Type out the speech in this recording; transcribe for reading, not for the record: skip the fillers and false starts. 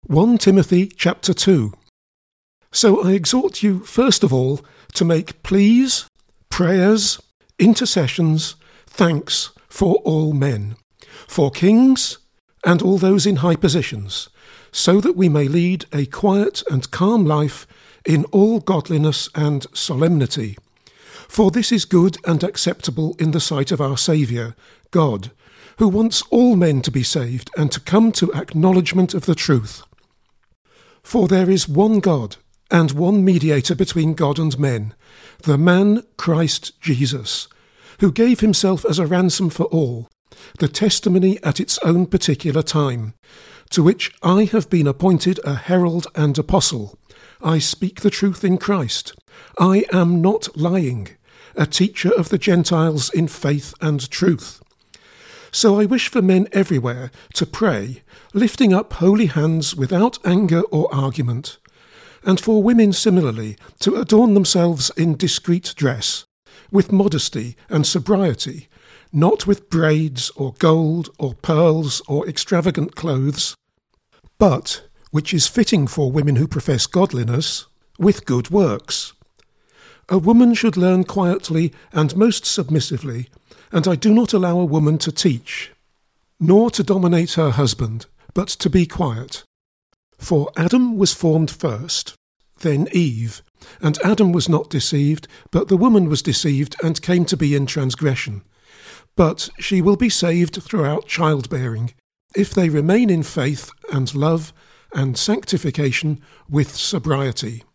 1 Timothy chapter 2. So I exhort you first of all to make pleas, prayers, intercessions, thanks for all men, for kings and all those in high positions, so that we may lead a quiet and calm life in all godliness and solemnity. For this is good and acceptable in the sight of our Saviour, God, who wants all men to be saved and to come to acknowledgement of the truth. For there is one God, and one mediator between God and men, the man Christ Jesus, who gave himself as a ransom for all, the testimony at its own particular time, to which I have been appointed a herald and apostle. I speak the truth in Christ. I am not lying, a teacher of the Gentiles in faith and truth. So I wish for men everywhere to pray, lifting up holy hands without anger or argument, and for women similarly to adorn themselves in discreet dress, with modesty and sobriety, not with braids or gold or pearls or extravagant clothes, but, which is fitting for women who profess godliness, with good works. A woman should learn quietly and most submissively, and I do not allow a woman to teach, nor to dominate her husband, but to be quiet. For Adam was formed first, then Eve, and Adam was not deceived, but the woman was deceived and came to be in transgression. But she will be saved throughout childbearing, if they remain in faith and love and sanctification with sobriety.